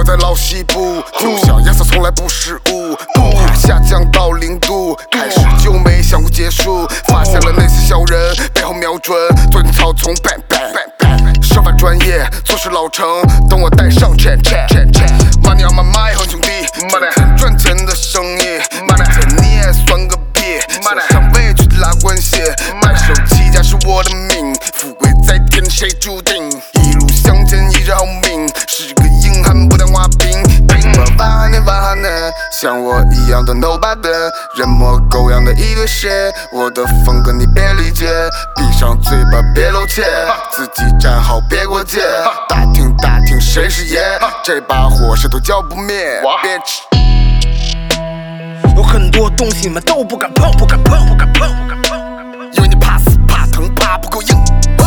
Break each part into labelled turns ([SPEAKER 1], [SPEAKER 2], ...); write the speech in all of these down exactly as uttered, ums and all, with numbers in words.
[SPEAKER 1] 在老西部，就像颜色从来不失误，度下降到零度，开始就没想过结束，发现了那些小人背后瞄准，做你草丛 bang bang bang bang， 手法专业，做事老成，等我带上 check check check check，money on my mind， 好兄弟 ，money 赚钱的生意 ，money 你也算个屁 ，money 上委屈的拉关系，白手起家是我的命，富贵在天谁注定，一路向前一直好命，是个硬汉不当花瓶，平我发哈呢发哈呢，像我一样的 nobody， 人模狗样的一堆 shit， 我的风格你别理解，闭上嘴巴别露怯，自己站好别过界，打听打听谁是爷，这把火谁都浇不灭 ，bitch。
[SPEAKER 2] 有很多东西们都不敢碰，不敢碰，不敢碰，不敢碰，
[SPEAKER 1] 因为你怕死怕疼怕不够硬。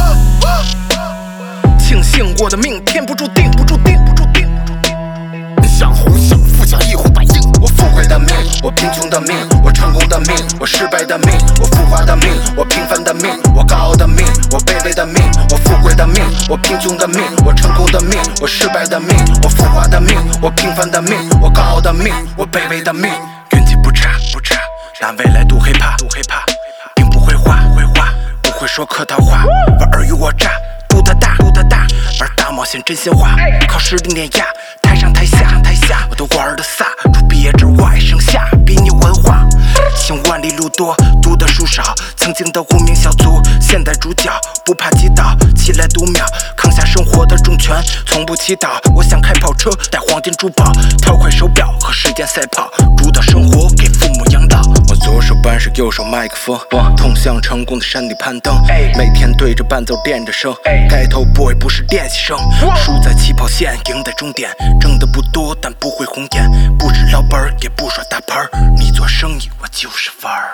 [SPEAKER 2] 庆幸我的命天不注定，不注定，不注定，不注定。
[SPEAKER 1] 你想红想富想一呼百应，
[SPEAKER 2] 我富贵的命，我贫穷的命，我成功的命，我失败的命，我浮华的命，我平凡的命，我高傲的命，我卑微的命，我富贵的命，我贫穷的命，我成功的命，我失败的命，我浮华的命，我平凡的命，我高傲的命，我卑微的命。运气不差不差，但未来都害怕，都害怕，并不会画，不会画，不会说客套话，玩尔虞我诈，赌他大，赌他大，玩大冒险真心话，考试的碾压，台上台下，台下我都玩的飒，除毕业之外，剩下比你文化。行万里路多，读的书少，曾经的无名小卒，现代主角不怕击倒，起来读秒，扛下生活的重权，从不祈祷。我想开跑车，带黄金珠宝，跳块手表和时间赛跑，主导生活给父母养老。我左手扳手，右手麦克风，通向成功的山顶攀登，每天对着伴奏垫着声，盖头 boy 不是练习生，输在起跑线，赢在终点，挣的不多但不会红眼，不是老本也不耍大牌，你做生意我就是玩儿。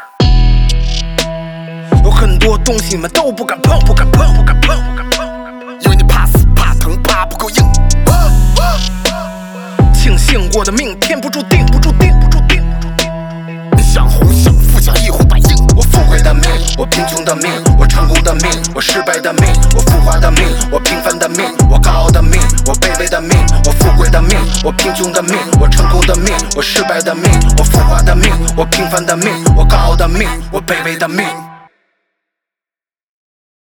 [SPEAKER 2] 有很多东西们都不敢碰，不敢碰，不敢碰，不敢碰，
[SPEAKER 1] 因为你怕死怕疼怕不够硬。
[SPEAKER 2] 庆幸我的命天不注定，不注定，不注定，不注定。
[SPEAKER 1] 你想红想富想一呼百应，
[SPEAKER 2] 我富贵的命，我贫穷的命，我成功的命，我失败的命，我浮华的命，我平凡的命，我高傲的命，我卑微的命，我富贵的命，我贫穷的命，我成功的命，我失败的命，我浮华的命，我平凡的命，我高傲的命，我卑微的命。